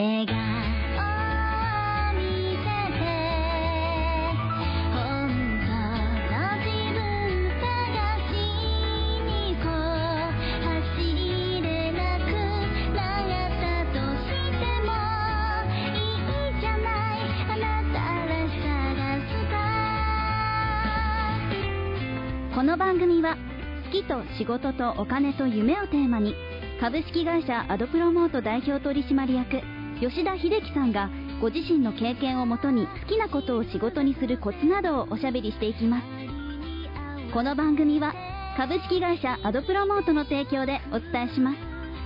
笑顔を見せて本当の自分探しにこう走れなくなったとしてもいいじゃないあなたらしさがスター。この番組は好きと仕事とお金と夢をテーマに株式会社アドプロモート代表取締役吉田秀樹さんがご自身の経験をもとに好きなことを仕事にするコツなどをおしゃべりしていきます。この番組は株式会社アドプロモートの提供でお伝えします。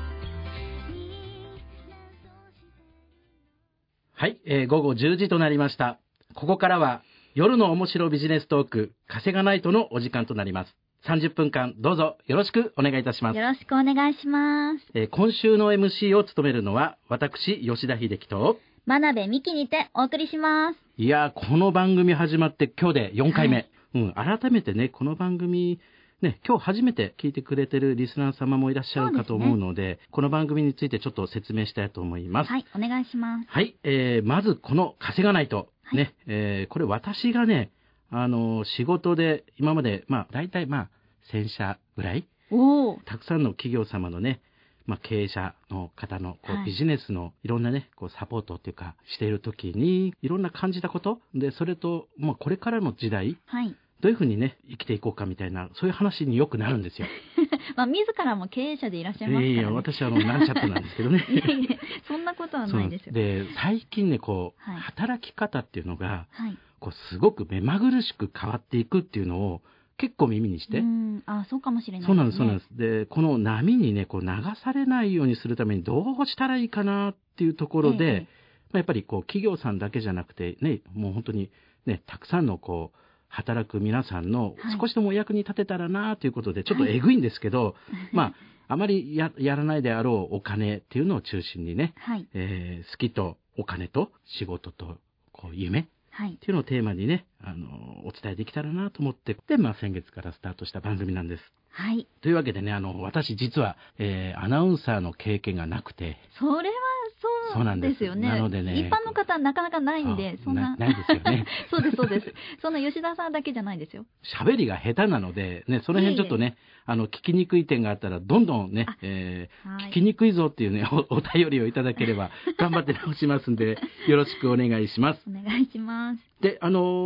はい、午後10時となりました。ここからは夜の面白ビジネストーク稼がないとのお時間となります。30分間どうぞよろしくお願いいたします。 よろしくお願いします。 今週の MC を務めるのは私吉田秀樹と真鍋美希にてお送りします。 いやこの番組始まって今日で4回目、改めてねこの番組ね今日初めて聞いてくれてるリスナー様もいらっしゃるかと思うので、この番組についてちょっと説明したいと思います。 はい、お願いします。 はい、まずこの稼がないと、ね、これ私がね仕事で今まで大体1000社ぐらいたくさんの企業様のね、経営者の方のビジネスのいろんなねサポートっていうかしている時にいろんな感じたことで、それとこれからの時代、どういうふうにね生きていこうかみたいなそういう話によくなるんですよ。 自らも経営者でいらっしゃいますからね。 いや私はなんちゃってなんですけどね。 そんなことはないですよ。 で最近ね働き方っていうのが、すごく目まぐるしく変わっていくっていうのを結構耳にして。 そうかもしれないですね。 そうなんです。でこの波にね流されないようにするためにどうしたらいいかなっていうところで、やっぱり企業さんだけじゃなくてねもう本当にねたくさんの働く皆さんの少しでもお役に立てたらなということで、ちょっとえぐいんですけど、あまりやらないであろうお金っていうのを中心にね、好きとお金と仕事と夢っていうのをテーマにねお伝えできたらなと思って、で先月からスタートした番組なんです。というわけでね私実は、アナウンサーの経験がなくて。 それはそうなんですよね。 なのでね一般の方はなかなかないんで、そんなないですよね。 そうです。そんな吉田さんだけじゃないですよ。 喋りが下手なのでね、その辺ちょっとね聞きにくい点があったらどんどんね、聞きにくいぞっていうねお便りをいただければ頑張って直しますんでよろしくお願いします。 お願いします。 で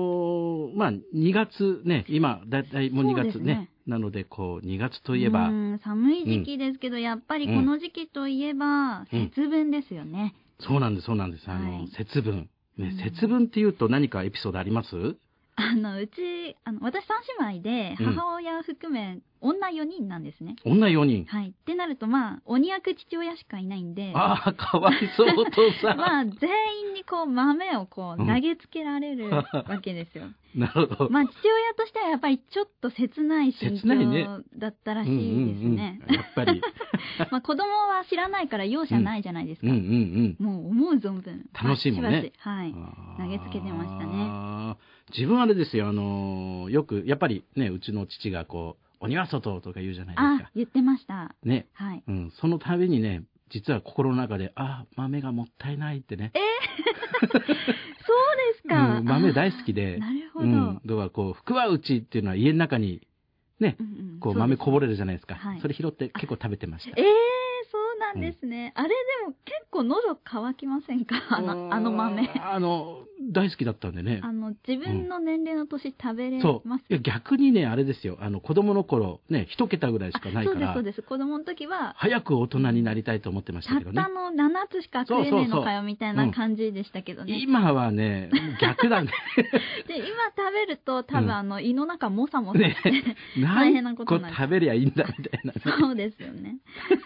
2月ね今だいたいもう2月ね。なので2月といえば寒い時期ですけど、やっぱりこの時期といえば節分ですよね。 そうなんです。節分ね、節分っていうと何かエピソードあります？ うち私3姉妹で母親含め女4人なんですね。 女4人。 ってなると鬼役父親しかいないんで、 かわいそうお父さん。 全員に豆を投げつけられるわけですよ。 なるほど。 父親としてはやっぱりちょっと切ない心境だったらしいですね。 やっぱり子供は知らないから容赦ないじゃないですか。もう思う存分楽しいもんね。 投げつけてましたね。 自分あれですよ、よくやっぱりねうちの父が鬼は外とか言うじゃないですか。 言ってましたね。その度にね実は心の中で豆がもったいないってね。 そうですか。 豆大好きで。 なるほど。 だから福は内っていうのは家の中にね、豆こぼれるじゃないですか。それ拾って結構食べてました。 そうなんですね。あれでも結構喉乾きませんか？豆。 大好きだったんでね。 自分の年齢の年食べれます？ 逆にねあれですよ。子供の頃ね1桁ぐらいしかないから。 そうです。子供の時は早く大人になりたいと思ってましたけどね。 たったの7つしか食えねえのかよみたいな感じでしたけどね。 今はね逆だね。 で今食べると多分胃の中もさもさして大変なことになる。 食べりゃいいんだみたいな。 そうですよね。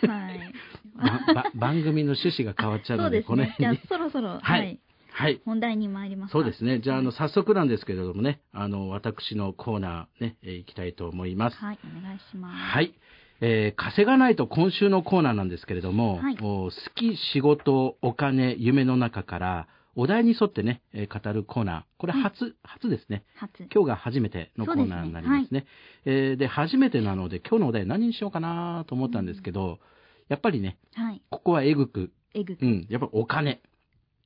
番組の趣旨が変わっちゃうので、 この辺に。じゃあそろそろ本題に参りますか。 そうですね。じゃあ早速なんですけれどもね、私のコーナーね行きたいと思います。 お願いします。 稼がないと今週のコーナーなんですけれども、好き、仕事、お金、夢の中からお題に沿ってね、語るコーナー。これ初ですね。今日が初めてのコーナーになりますね。で初めてなので今日のお題何にしようかなと思ったんですけど、やっぱりね、ここはえぐく、やっぱりお金。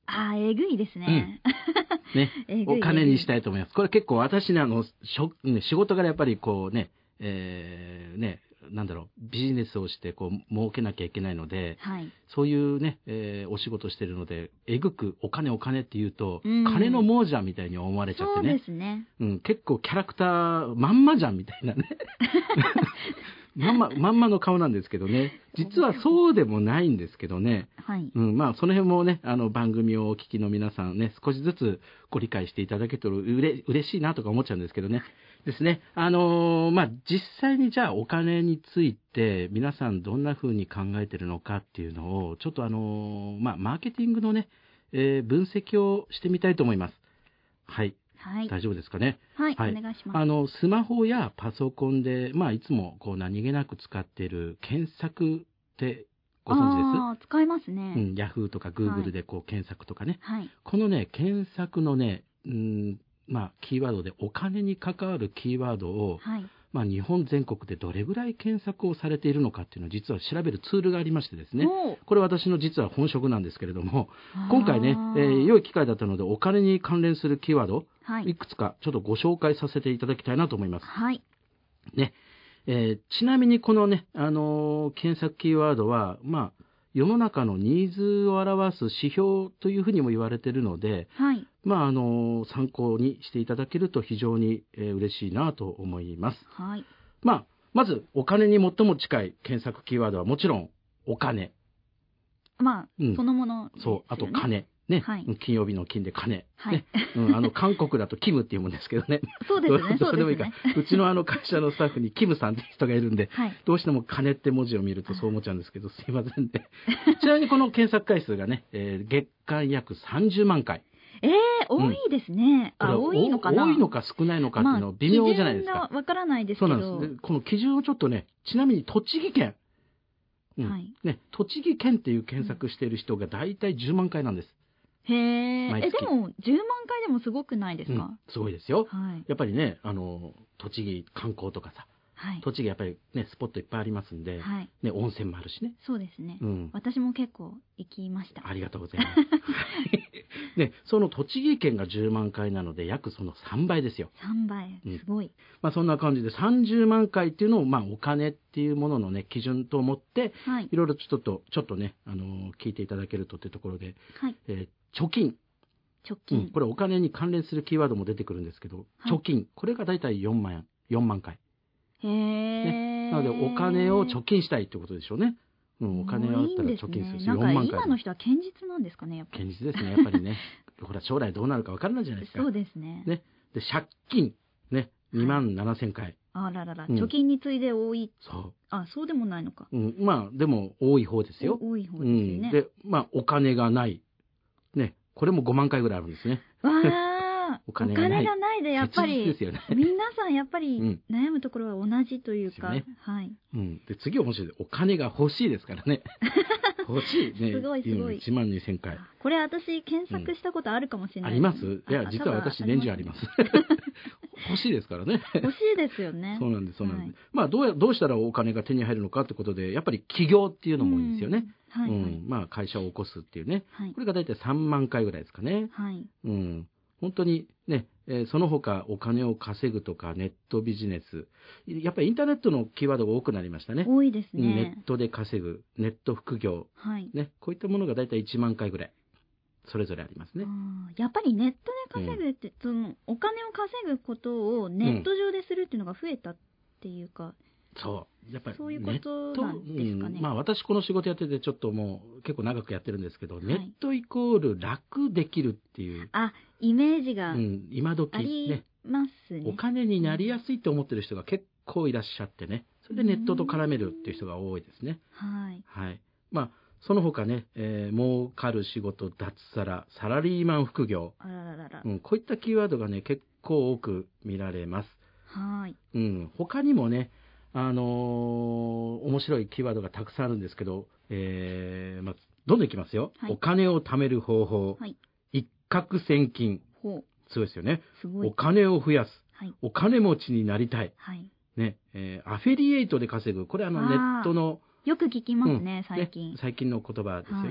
えぐいですね。 ねえぐいお金にしたいと思います。これ結構私ね、仕事からやっぱりこうね、なんだろう、ビジネスをしてこう儲けなきゃいけないので、 はい。 そういうね、お仕事してるので、えぐくお金って言うと、 うん金の亡者みたいに思われちゃってね。 そうですね。 結構キャラクターまんまじゃんみたいなね。まんまの顔なんですけどね。実はそうでもないんですけどね。 はい。 まあ、その辺もね、番組をお聞きの皆さんね、少しずつご理解していただけると嬉しいなとか思っちゃうんですけどね。ですね。まあ、実際にじゃあお金について皆さんどんな風に考えてるのかっていうのを、ちょっとまあ、マーケティングのね、分析をしてみたいと思います。はい。 はい。 大丈夫ですかね。 はい。お願いします。 スマホやパソコンで、まあ、いつもこう何気なく使っている検索ってご存知です？ 使いますね。 ヤフーとかグーグルでこう検索とかね。 はい。 このね、検索のね、まあ、キーワードでお金に関わるキーワードを、 はい。 まあ、日本全国でどれぐらい検索をされているのかっていうのを実は調べるツールがありましてですね。これ私の実は本職なんですけれども、今回ね、良い機会だったのでお金に関連するキーワード、いくつかちょっとご紹介させていただきたいなと思います。 はい。 ね。ちなみにこのね、検索キーワードは、まあ、世の中のニーズを表す指標というふうにも言われているので、 はい。 まあ、参考にしていただけると非常に、嬉しいなと思います。 はい。 まあ、まず、お金に最も近い検索キーワードはもちろん、お金。 まあ、そのものですよね。 そう、あと金。ね、 はい、 金曜日の金で金。 はい。 ね、韓国だとキムっていうもんですけどね。 そうですね、そうですね。 うちの会社のスタッフにキムさんって人がいるんで、 はい、 どうしても金って文字を見るとそう思っちゃうんですけど、すいませんね。ちなみにこの検索回数がね、月間約30万回。 多いですね。多いのかな。 多いのか少ないのかっていうのは微妙じゃないですか。 基準がわからないですけど。 そうなんです。この基準をちょっとね、ちなみに栃木県。はい。ね、栃木県っていう検索している人が大体10万回なんです。 へえ。でも、10万回でもすごくないですか？ すごいですよ。 はい。 やっぱりね、栃木観光とかさ、はい、栃木やっぱりね、スポットいっぱいありますんで、はい、ね、温泉もあるしね。 そうですね。私も結構行きました。 ありがとうございます。ね、その栃木県が10万回なので、約その3倍ですよ。 3倍。すごい。 まあそんな感じで30万回っていうのを、まあお金っていうもののね、基準と思って、はい、いろいろちょっとね、聞いていただけるとっていうところで、はい、貯金。これお金に関連するキーワードも出てくるんですけど、はい、貯金。これがだいたい4万回。 へえ、 ね。なのでお金を貯金したいってことでしょうね。お金があったら貯金するし、4万回。 なんか今の人は堅実なんですかね、やっぱり。 堅実ですね、やっぱりね。ほら、将来どうなるか分からないじゃないですか。 そうですね。 ね。で、借金。ね。2万7000回。 あららら、貯金に次いで多い。そう。そうでもないのか。 まあ、でも多い方ですよ。 多い方ですよね。 で、まあ、お金がない。ね。これも5万回ぐらいあるんですね。 わあ、お金がないで、やっぱり、 ですよね、 皆さんやっぱり悩むところは同じというか、 ね、 はい。 で、次は面白い。お金が欲しいですからね。欲しいね。 すごいすごい。 1万2000回。 これ私検索したことあるかもしれない、 あります？いや、実は私年中あります。欲しいですからね。 欲しいですよね。 そうなんです、そうなんです。まあ、どうしたらお金が手に入るのかってことで、やっぱり起業っていうのも多いんですよね。まあ、会社を起こすっていうね。これが大体3万回ぐらいですかね。はい。本当にね、その他お金を稼ぐとかネットビジネス。やっぱりインターネットのキーワードが多くなりましたね。 多いですね。 ネットで稼ぐ、ネット副業。はい。ね、こういったものが大体1万回ぐらい。それぞれありますね。 やっぱりネットで稼ぐって、そのお金を稼ぐことをネット上でするっていうのが増えたっていうか、 そう。やっぱりそういうことなんですかね。 まあ私この仕事やっててちょっともう結構長くやってるんですけど、ネットイコール楽できるっていう。 イメージが今時ありますね。 お金になりやすいと思ってる人が結構いらっしゃってね。それでネットと絡めるっていう人が多いですね。 はい。 はい。まあその他ね、儲かる仕事、脱サラ、サラリーマン副業。こういったキーワードがね、結構多く見られます。 はい。 他にもね、面白いキーワードがたくさんあるんですけど、まあ、どんどんいきますよ。はい、お金を貯める方法。はい、一攫千金。そうですよね。 すごい。 お金を増やす。はい、お金持ちになりたい。 はい、 ね、アフィリエイトで稼ぐ。これネットの。 よく聞きますね、最近。 最近の言葉ですよね。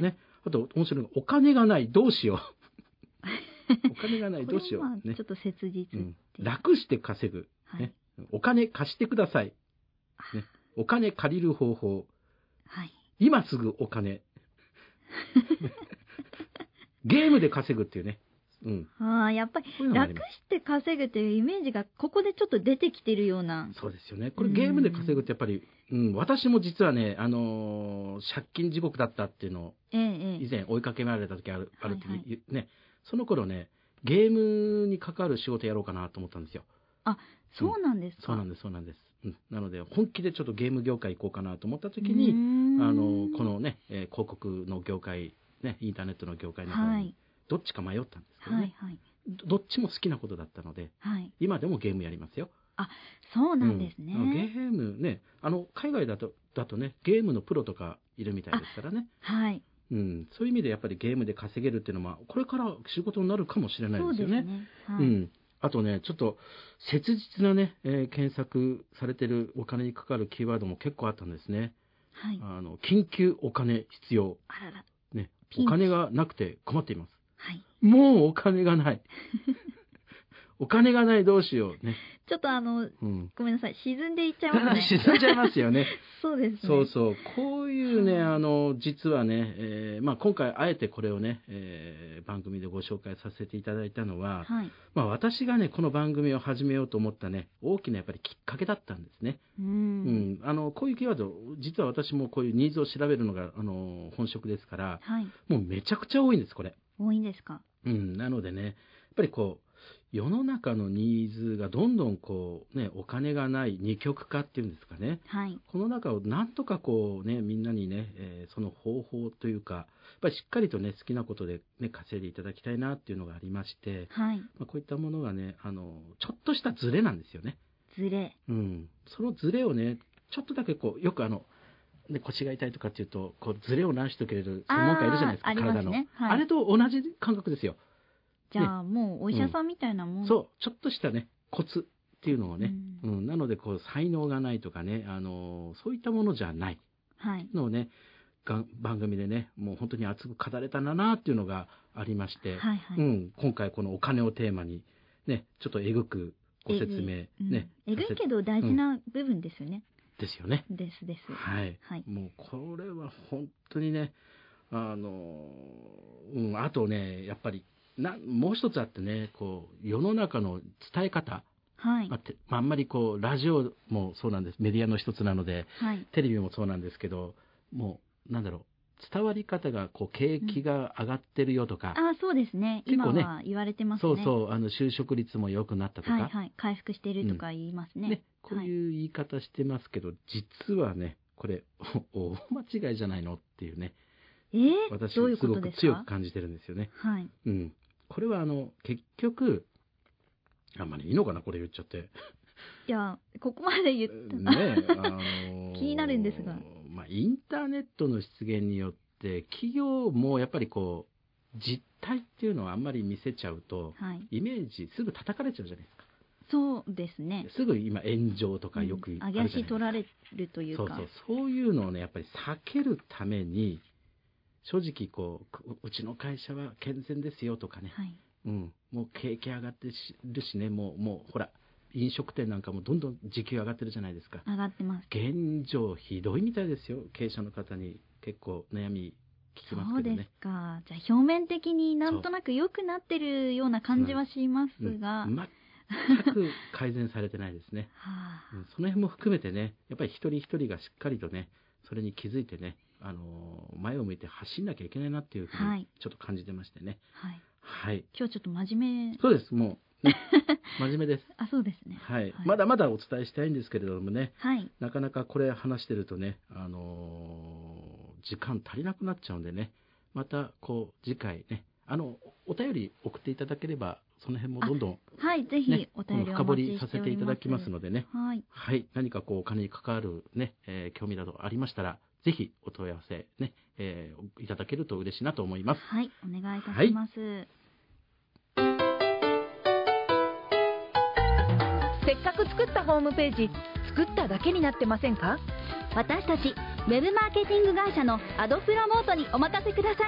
あと面白いのがお金がないどうしようお金がないどうしよう、ね、 ちょっと切実、 楽して稼ぐ、ね、お金貸してください、ね、お金借りる方法、今すぐお金ゲームで稼ぐっていうね、 やっぱり楽して稼ぐというイメージがここでちょっと出てきてるような。 そうですよね。これゲームで稼ぐってやっぱり、私も実はね、借金地獄だったっていうのを、以前追いかけられた時あるってね、その頃ね、ゲームに関わる仕事やろうかなと思ったんですよ。 あ、そうなんですか。 そうなんです。なので本気でちょっとゲーム業界行こうかなと思った時に、このね、広告の業界、ね、インターネットの業界の方にどっちか迷ったんですけどね、どっちも好きなことだったので、今でもゲームやりますよ。 あ、そうなんですね。 ゲームね、海外だとね、ゲームのプロとかいるみたいですからね。そういう意味でやっぱりゲームで稼げるっていうのはこれから仕事になるかもしれないですよね。あとね、ちょっと切実なね、検索されてるお金にかかるキーワードも結構あったんですね。緊急お金必要。ね、お金がなくて困っています。もうお金がない。お金がないどうしようね。 ちょっとごめんなさい、沈んでいっちゃいますね。 沈んじゃいますよね。 そうですね。 そう。こういうね、実はね、今回あえてこれをね、番組でご紹介させていただいたのは、私がね、この番組を始めようと思ったね、大きなやっぱりきっかけだったんですね。こういうキーワード、実は私もこういうニーズを調べるのが、本職ですから、もうめちゃくちゃ多いんです、これ。 多いんですか。 なのでね、やっぱりこう、世の中のニーズがどんどんこうね、お金がない二極化っていうんですかね。この中をなんとかこうね、みんなにね、その方法というか、やっぱりしっかりとね、好きなことでね、稼いでいただきたいなっていうのがありまして、こういったものがね、ちょっとしたズレなんですよね。 ズレ。 そのズレをね、ちょっとだけこう、よく腰が痛いとかっていうと、こうズレを直してくれる専門家いるじゃないですか、体の。あれと同じ感覚ですよ。 じゃあ、もうお医者さんみたいなもん、 そう、ちょっとしたね、コツっていうのをね、なのでこう才能がないとかね、そういったものじゃないのをね、番組でね、もう本当に熱く語れたんだなっていうのがありまして、今回このお金をテーマにね、ちょっとえぐくご説明ね。 えぐいけど大事な部分ですよね。 ですよね。 です。 もうこれは本当にね、あとね、やっぱりもう一つあってね、こう世の中の伝え方、あんまりこうラジオもそうなんです、メディアの一つなので、テレビもそうなんですけど、もう伝わり方がこう景気が上がってるよとか、 そうですね。今は言われてますね。 就職率も良くなったとか、 回復してるとか言いますね。 こういう言い方してますけど、実はね、これ大間違いじゃないのっていうね。私すごく強く感じてるんですよね。これは結局、あんまりいいのかな、これ言っちゃって。 いや、ここまで言った気になるんですが。 インターネットの出現によって、企業もやっぱりこう、実態っていうのをあんまり見せちゃうと、イメージすぐ叩かれちゃうじゃないですか。 そうですね。 すぐ今炎上とかよくあるじゃないですか。 上げ足取られるというか。 そういうのをね、やっぱり避けるために、正直こうちの会社は健全ですよとかね、もう景気上がってるしね、もうほら飲食店なんかもどんどん時給上がってるじゃないですか。 上がってます。 現状ひどいみたいですよ。経営者の方に結構悩み聞きますけどね。 そうですか。じゃあ表面的になんとなく良くなってるような感じはしますが、 全く改善されてないですね。その辺も含めてね、やっぱり一人一人がしっかりとね、それに気づいてね、前を向いて走んなきゃいけないなっていうふうにちょっと感じてましてね。 今日ちょっと真面目。 そうです、もう、真面目です。 そうですね。 まだまだお伝えしたいんですけれどもね、なかなかこれ話してるとね、時間足りなくなっちゃうんでね、またこう次回ね、お便り送っていただければ、その辺もどんどん、 ぜひお便りを深掘りさせていただきますのでね、何かこうお金に関わるね、興味などありましたら、ぜひお問い合わせね、いただけると嬉しいなと思います。 お願いいたします。 せっかく作ったホームページ、作っただけになってませんか？ 私たちウェブマーケティング会社のアドプロモートにお任せください。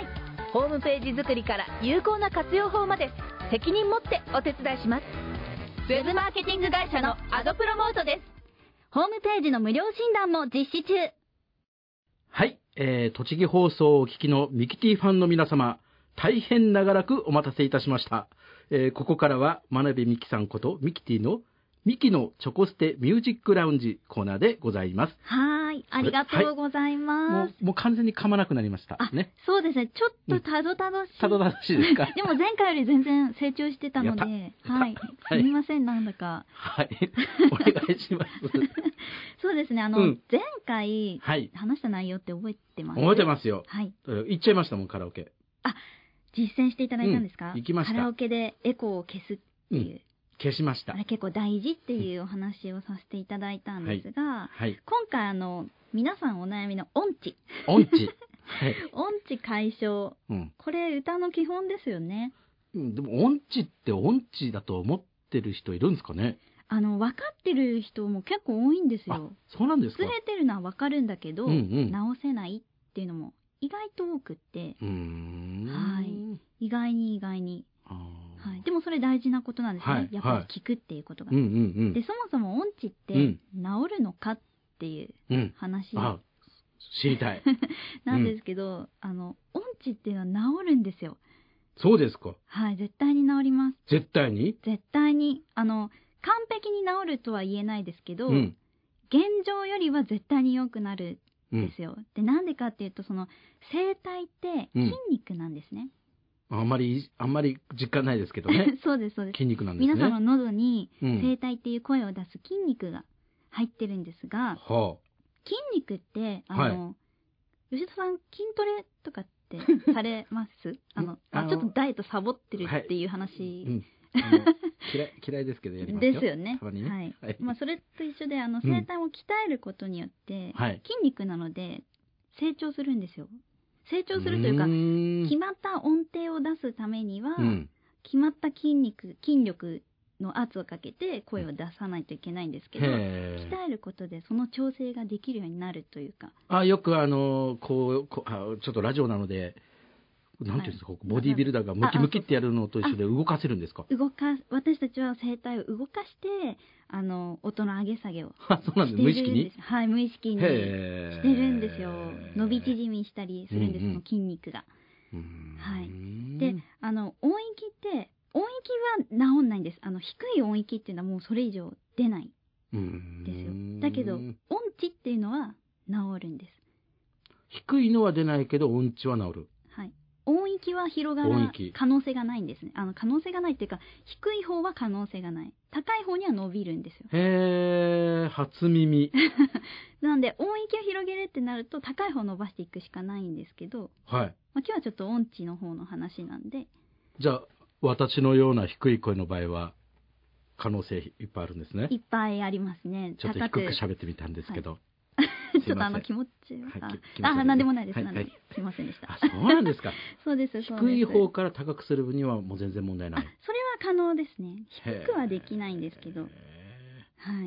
ホームページ作りから有効な活用法まで責任持ってお手伝いします。ウェブマーケティング会社のアドプロモートです。 ホームページの無料診断も実施中。 はい、栃木放送をお聞きのミキティファンの皆様、大変長らくお待たせいたしました。ここからは真鍋美希さんことミキティのミキのチョコステミュージックラウンジコーナーでございます。 はい、ありがとうございます。 もう完全に噛まなくなりましたね。 そうですね、ちょっとたどたどしい。 たどたどしいですか。 でも前回より全然成長してたので、はい、すみません、なんだか。 はい、お願いします。 そうですね、前回話した内容って覚えてます？ 覚えてますよ。 はい。 行っちゃいましたもん、カラオケ。 実践していただいたんですか？ 行きました。 カラオケでエコーを消すっていう。 消しました。 あれ結構大事っていうお話をさせていただいたんですが、今回皆さんお悩みの音痴。 音痴。 音痴解消。これ歌の基本ですよね。 でも音痴って音痴だと思ってる人いるんですかね？ 分かってる人も結構多いんですよ。 そうなんですか？ ずれてるのは分かるんだけど、直せないっていうのも意外と多くって、はい、意外に。はい、でもそれ大事なことなんですね、やっぱり聞くっていうことが。でそもそも音痴って治るのかっていう話、 知りたいなんですけど、音痴っていうのは治るんですよ。 そうですか？ はい、絶対に治ります。 絶対に完璧に治るとは言えないですけど、現状よりは絶対に良くなるんですよ。でなんでかっていうと、その声帯って筋肉なんですね。 あんまり実感ないですけどね。 そうです。 筋肉なんですね。 皆さんの喉に声帯っていう声を出す筋肉が入ってるんですが、筋肉って、吉田さん筋トレとかってされます？ちょっとダイエットサボってるっていう話。 嫌いですけどやりますよ。 ですよね。はい。それと一緒で、声帯を鍛えることによって、筋肉なので成長するんですよ。成長するというか、決まった音程を出すためには、決まった筋力の圧をかけて声を出さないといけないんですけど、鍛えることでその調整ができるようになるというか。 よくちょっとラジオなので、なんていうんですか、ボディービルダーがムキムキってやるのと一緒で動かせるんですか？ 私たちは声帯を動かして、音の上げ下げをそうなんです。無意識に？ はい、無意識にしてるんですよ。伸び縮みしたりするんです、その筋肉が。はい。で、音域は治んないんです。低い音域っていうのはもうそれ以上出ないんですよ。だけど、音痴っていうのは治るんです。 低いのは出ないけど、音痴は治る。 はい。音域は広がる可能性がないんですね。可能性がないっていうか、低い方は可能性がない。高い方には伸びるんですよ。 初耳。 なんで、音域を広げるってなると、高い方を伸ばしていくしかないんですけど、今日はちょっと音痴の方の話なんで。じゃあ、 私のような低い声の場合は、可能性いっぱいあるんですね。 いっぱいありますね。 ちょっと低く喋ってみたんですけど。 ちょっと気持ちなんでもないです。すいませんでした。 そうなんですか。 そうです。 低い方から高くする分にはもう全然問題ない。 それは可能ですね。低くはできないんですけど。はい。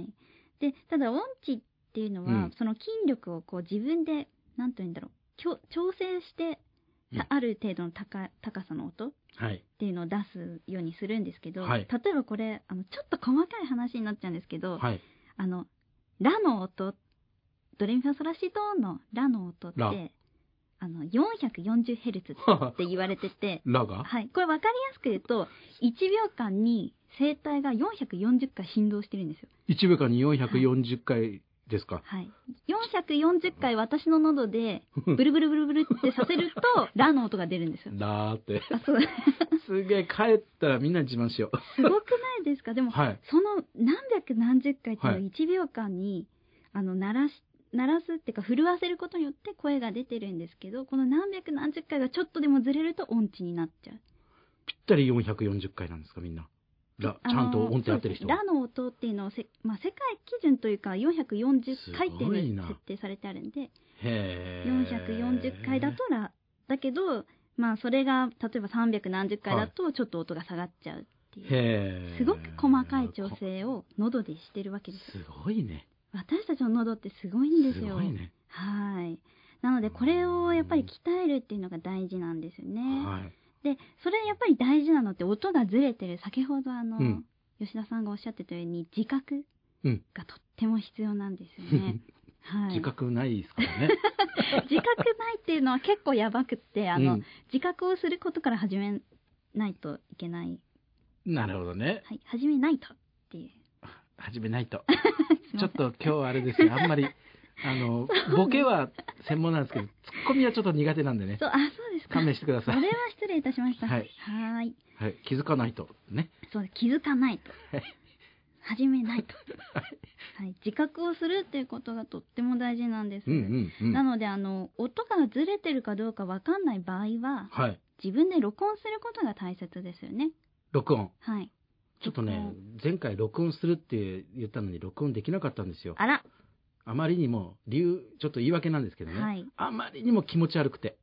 で、ただ音痴っていうのは、その筋力を自分で、なんというんだろう、調整して、ある程度の高さの音っていうのを出すようにするんですけど、例えばこれ、ちょっと細かい話になっちゃうんですけど、ラの音、ドレミファソラシドのラの音って、440Hz って言われてて、 ラが？ はい。これ分かりやすく言うと、1秒間に声帯が440回振動してるんですよ。 1秒間に440回ですか？ はい。440回私の喉で、ブルブルブルブルってさせると、ラの音が出るんですよ。 ラーって。 そう。 すげえ、帰ったらみんなに自慢しよう。 すごくないですか？でも、その何百何十回っていうのを1秒間に、鳴らすっていうか震わせることによって声が出てるんですけど、この何百何十回がちょっとでもずれると音痴になっちゃう。 ぴったり440回なんですか、みんな。ちゃんと音程合ってる人は。 ラの音っていうのを世界基準というか440回っていうのが設定されてあるんで、440回だとラだけど、それが例えば300何十回だとちょっと音が下がっちゃうっていう、すごく細かい調整を喉でしてるわけです。 すごいね。 私たちの喉ってすごいんですよ。 すごいね。 はい。 なのでこれをやっぱり鍛えるっていうのが大事なんですよね。 はい。 でそれやっぱり大事なのって音がずれてる、先ほどん吉田さんがおっしゃってたように自覚うん。 がとっても必要なんですよね。はい、 自覚ないですからね。 自覚ないっていうのは結構やばくってうん自覚をすることから始めないといけない。 なるほどね。 はい、始めないとっていう。 始めないと。 すいませんちょっと今日はあれですよ。あんまり、ボケは専門なんですけど、ツッコミはちょっと苦手なんでね。 そう、そうですか。 勘弁してくださいそれは失礼いたしました。 はいはーい。 はい。気づかないと。ね。 そう、気づかないと。 はい始めないと。はい。自覚をするっていうことがとっても大事なんです。 うん。 なので、音がずれてるかどうかわかんない場合は、 はい。 自分で録音することが大切ですよね。 録音。 はい。 ちょっとね、前回録音するって言ったのに録音できなかったんですよ。 あら。 あまりにも、ちょっと言い訳なんですけどね。 はいあまりにも気持ち悪くて。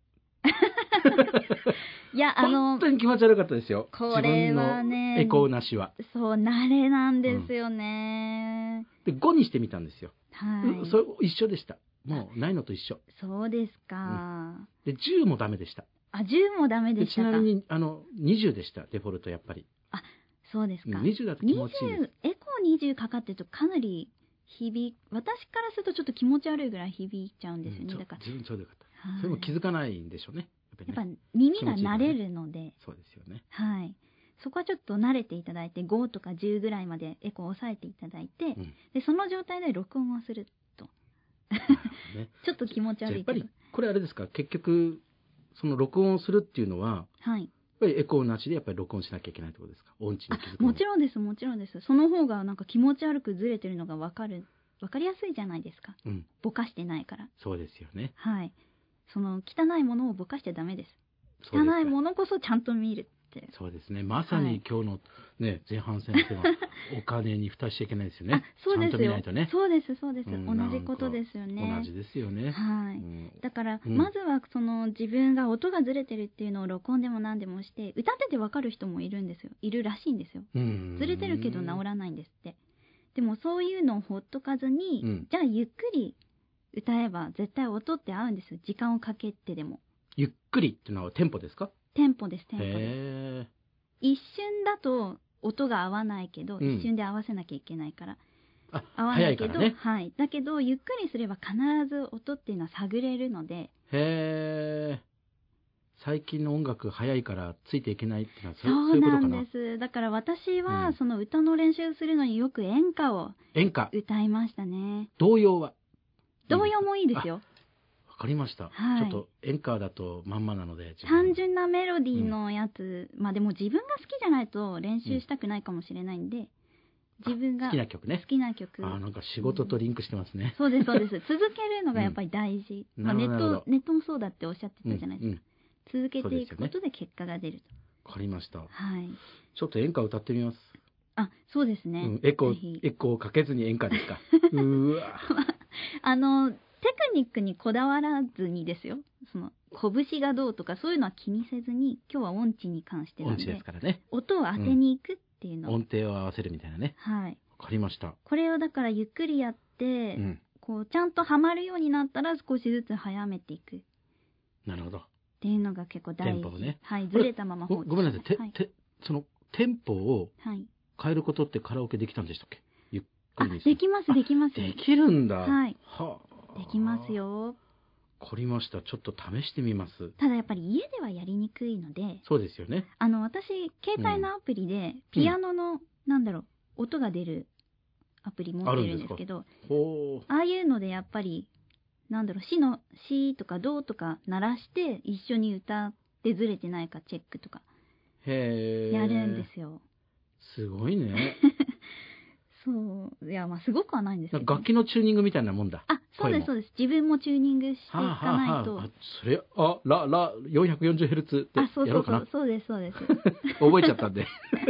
いや、 本当に気持ち悪かったですよ。 これはね自分のエコーなしは。 そう、慣れなんですよね。 で、5にしてみたんですよ。 はい。 それ一緒でした。もうないのと一緒。 そうですか。 で、10もダメでした。 あ、10もダメででしたか。 ちなみに、20でした、デフォルトやっぱり。 そうですか。 20だと気持ちいいです 20、エコー20かかってるとかなり私からするとちょっと気持ち悪いぐらい響いちゃうんですよね。だから。 自分ちょうどよかった。 はいそれも気づかないんでしょうね。 やっぱね耳が慣れるので、 そうですよね。 はい。そこはちょっと慣れていただいて、5とか10ぐらいまでエコーを抑えていただいて、 うんで、その状態で録音をすると。 なるほどねちょっと気持ちじゃあ悪いけど。 やっぱり、これあれですか、結局、その録音をするっていうのは、 はい。 やっぱりエコーなしでやっぱり録音しなきゃいけないってことですか、音痴に気づくもちん。 ろんです、もちろんです。その方がなんか気持ち悪くずれてるのがわかりやすいじゃないですか。 うん、 ぼかしてないから。 そうですよね。 はい。その汚いものをぼかしちゃダメです。 そうですか汚いものこそちゃんと見るって。 そうですね。まさに今日のね、前半戦ではお金に蓋しちゃいけないですよね。 そうですよ。 ちゃんと見ないとね。 そうです、そうです。 うん同じことですよね。 同じですよね。 はい。 うんだから、 うんまずはその自分が音がずれてるっていうのを録音でも何でもして、歌っててわかる人もいるんですよ。いるらしいんですよ。ずれてるけど治らないんですって。でもそういうのをほっとかずに、 うんじゃあゆっくり歌えば絶対音って合うんですよ。時間をかけてでも。 ゆっくりっていうのはテンポですか？ テンポです、テンポです。 へ一瞬だと音が合わないけど、 うん一瞬で合わせなきゃいけないから。 ー。 合わな早いけど、 いからね。 はい。だけど、ゆっくりすれば必ず音っていうのは探れるので、 へー。最近の音楽早いからついていけないっていうのはそうそういうことかな。 なんです。だから私うんはその歌の練習するのによく演歌を演歌、 歌いましたね。 童謡は。 童謡もいいですよ。 わかりました。 はいちょっと演歌だとまんまなので。 単純なメロディーのやつ、まあでも自分が好きじゃないと練習したくないかもしれないんで、自分が好きな曲ね好。きな曲。 なんか仕事とリンクしてますね。 そうです、そうです。続けるのがやっぱり大事。 うんまあ、 なるほどネットもそうだっておっしゃってたじゃないですか。 うん続けていくそうですよねことで結果が出ると。 わかりました。 はい。 ちょっと演歌歌ってみます。 あ、そうですね。 うん、エコぜひーかけずに演歌ですか。うーわ。 テクニックにこだわらずにですよ。拳がどうとかそういうのは気にせずに、今日は音痴に関してなんで、 音痴ですからね。 音を当てに行くっていうのを、 音程を合わせるみたいなね。 はい。 わかりました。 これをだからゆっくりやって、 うん。 ちゃんとハマるようになったら少しずつ早めていくっなるほど。 ていうのが結構大事。 テンポをねはい。ずれたまま放置ごめんなさい。 はい。 そのテンポをはい。 変えることってカラオケできたんでしたっけ？ゆっくあ、 りにするできます、できます。 できるんだ。 はい。 はあ。 できます。よ。 わかりました。ちょっと試してみます。 ただやっぱり家ではやりにくいので、 そうですよね。 私、携帯のアプリで、ピアノの、音が出るアプリ持ってるんですけど、 ほう。 ああいうのでやっぱり、シとかドとか鳴らして、一緒に歌ってずれてないかチェックとか、 へえ。 やるんですよ。 すごいね。 そう。いや、まあ、すごくはないんですけど。 楽器のチューニングみたいなもんだ。 あ、そうです、そうです。自分もチューニングしていかないと。 それ、440Hz ってそうやろうかな。 そうです、そうです。 覚えちゃったんで。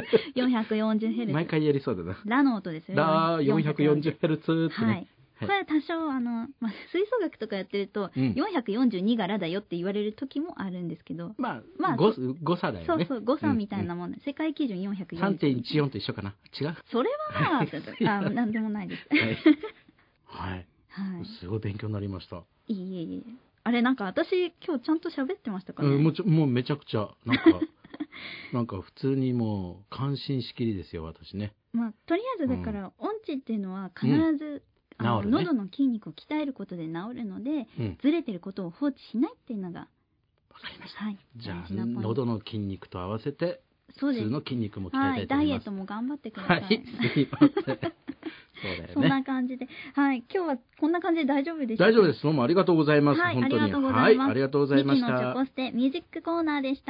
440Hz。 毎回やりそうだな。 ラの音ですよね。 440Hz ってね。 はい。これ多少、吹奏楽とかやってると、442がラだよって言われる時もあるんですけど。 まあ、誤差だよね。 そうそう、誤差みたいなもんで。世界基準440。 3.14 と一緒かな。違う？ それはまあ、なんでもないです。 はい。 はい。 すごい勉強になりました。 いえいえ。 あれ、なんか私今日ちゃんと喋ってましたかね。 もうめちゃくちゃなんか普通にもう感心しきりですよ私ね。 まあとりあえずだから、音痴っていうのは必ず、 治るね、 喉の筋肉を鍛えることで治るので、ずれてることを放置しないっていうのがわかりました。 はい。 じゃあ喉の筋肉と合わせて普通の筋肉も鍛えたいと思います。 ダイエットも頑張ってください。 はい。すいません。そうだよね。 そんな感じで、はい。今日はこんな感じで大丈夫でしょうか？ 大丈夫です。どうもありがとうございます。 はい、 本当に。 ありがとうございます。 はい、ありがとうございました。 ミキのチョコステミュージックコーナーでした。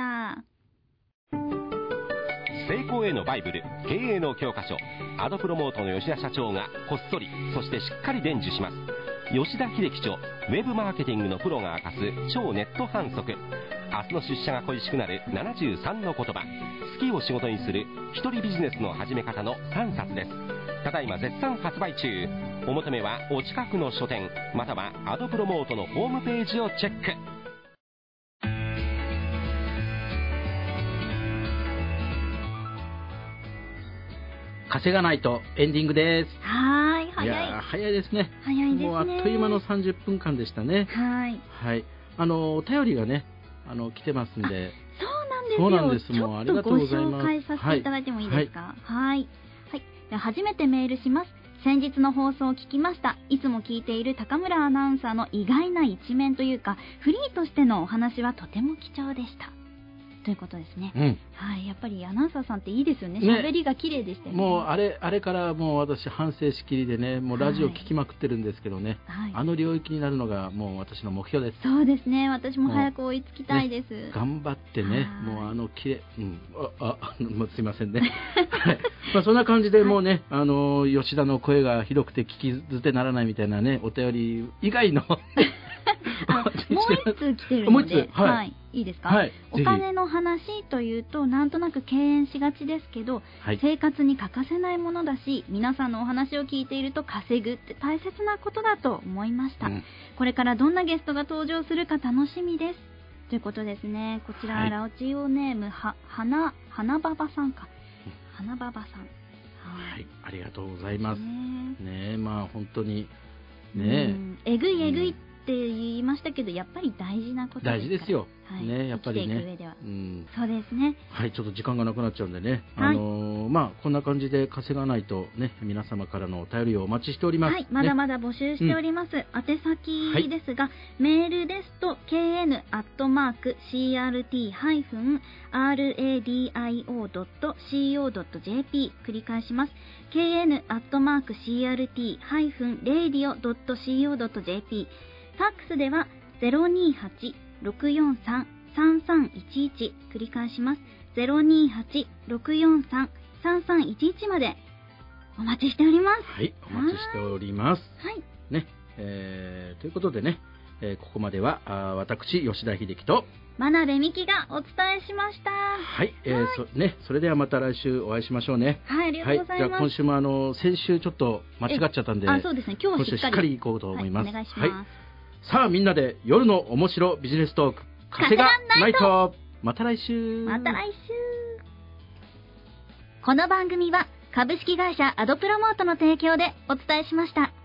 成功へのバイブル、経営の教科書、アドプロモートの吉田社長がこっそり、そしてしっかり伝授します。吉田秀樹著、ウェブマーケティングのプロが明かす超ネット反則。明日の出社が恋しくなる73の言葉。好きを仕事にする一人ビジネスの始め方の3冊です。ただいま絶賛発売中。お求めはお近くの書店、またはアドプロモートのホームページをチェック。 稼がないとエンディングです。 はい、 いや早いですね。 早いですね。 もうあっという間の30分間でしたね。 はい。 はい。お便りがね、来てますんで。 そうなんですよ。 そうなんです。もうありがとうございます。 ちょっとご紹介させていただいてもいいですか？はい。はい。では初めてメールします。先日の放送を聞きました。いつも聞いている高村アナウンサーの意外な一面というか、フリーとしてのお話はとても貴重でした。ということですね。はい、やっぱりアナウンサーさんっていいですよね。喋りが綺麗でしたよね。 もうあれからもう私反省しきりでね、もうラジオ聞きまくってるんですけどね、あの領域になるのがもう私の目標です。 そうですね。私も早く追いつきたいです。 頑張ってね、もう綺麗、もうすいませんね。はい。まあそんな感じでもうね、吉田の声が広くて聞き捨てならないみたいなね、お便り以外のもう一通来てるので、はい、いいですか？はい、お金の話というとなんとなく敬遠しがちですけど、はい、生活に欠かせないものだし、皆さんのお話を聞いていると稼ぐって大切なことだと思いました。これからどんなゲストが登場するか楽しみです。ということですね。こちら、はい、ラジオネーム花ババさんか。花ババさん。 はい、ありがとうございます。ねえ、まあ本当にねえぐいって言いましたけど、やっぱり大事なことですから。 大事ですよ。はい、ね、やっぱりね。 生きていく上では。そうですね。 はい、ちょっと時間がなくなっちゃうんでね。はい、まあこんな感じで稼がないとね、皆様からのお便りをお待ちしております。 はい、まだまだ募集しております。宛先ですが、メールですと kn@crt-radio.co.jp 繰り返します。kn@crt-radio.co.jp ファックスでは 028-643-3311 繰り返します。028-643-3311 までお待ちしております。 はい、お待ちしております。はい。ね、ということでね、ここまでは私吉田秀樹と真鍋美希がお伝えしました。 はい、それではまた来週お会いしましょうね。 はい、ありがとうございます。 じゃあ今週も先週ちょっと間違っちゃったんで、 そうですね。今日はしっかりいこうと思います。 お願いします。 さあみんなで夜の面白ビジネストーク稼がないと。また来週。 この番組は株式会社アドプロモートの提供でお伝えしました。